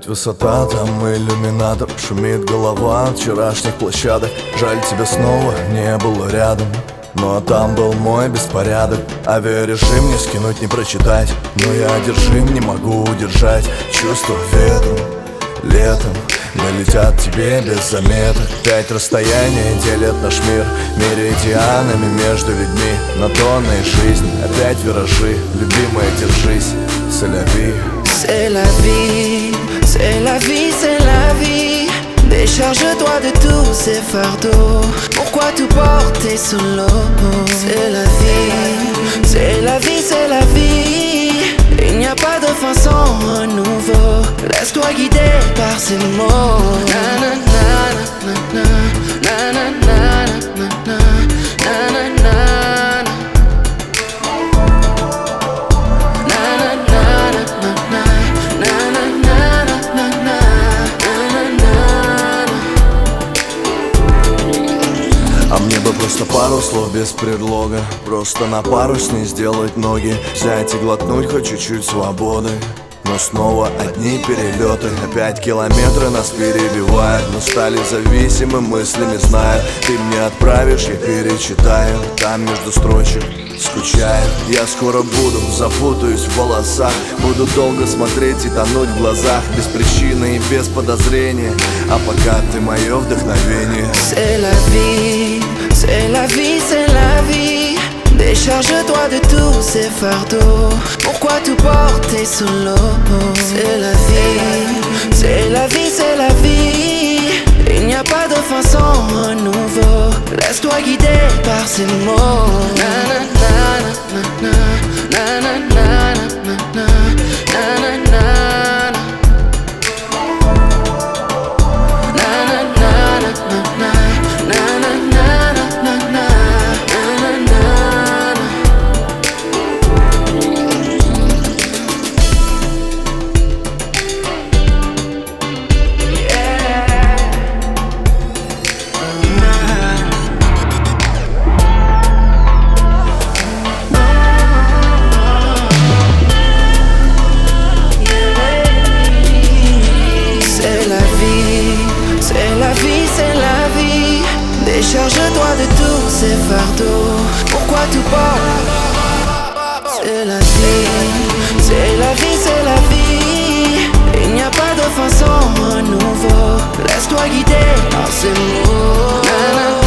Опять высота, там иллюминатор. Шумит голова от вчерашних площадок. Жаль, тебя снова не было рядом, но там был мой беспорядок. Авиарежим не скинуть, не прочитать, но я одержим, не могу удержать чувство ветром, летом. Долетят тебе без заметок. 5 расстояний делят наш мир меридианами между людьми. На тонны жизни, опять виражи. Любимая, держись, c'est la vie. C'est la vie, c'est la vie, c'est la vie. Décharge-toi de tous ces fardeaux. Pourquoi tout porter solo? C'est la vie, c'est la vie, c'est la vie. Il n'y a pas de fin sans renouveau. Laisse-toi guider par ces mots. Na na na na na na na na na na na na na. А мне бы просто пару слов без предлога. Просто на парусне сделать ноги, взять и глотнуть хоть чуть-чуть свободы. Но снова одни перелеты. Опять километры нас перебивают. Мы стали зависимы мыслями, зная. Ты мне отправишь, я перечитаю. Там между строчек скучаю. Я скоро буду, запутаюсь в волосах. Буду долго смотреть и тонуть в глазах. Без причины и без подозрения. А пока ты мое вдохновение. C'est la vie, c'est la vie, c'est la vie. Décharge-toi de tous ces fardeaux. Pourquoi tout porter solo? C'est la vie, c'est la vie, c'est la vie. Il n'y a pas de fin sans renouveau. Laisse-toi guider par ces mots. Na na na na na na na na na na na na. Décharge-toi de tous ces fardeaux. Pourquoi tout porte? C'est la vie, c'est la vie, c'est la vie. Il n'y a pas de fin sans renouveau. Laisse-toi guider par ces mots.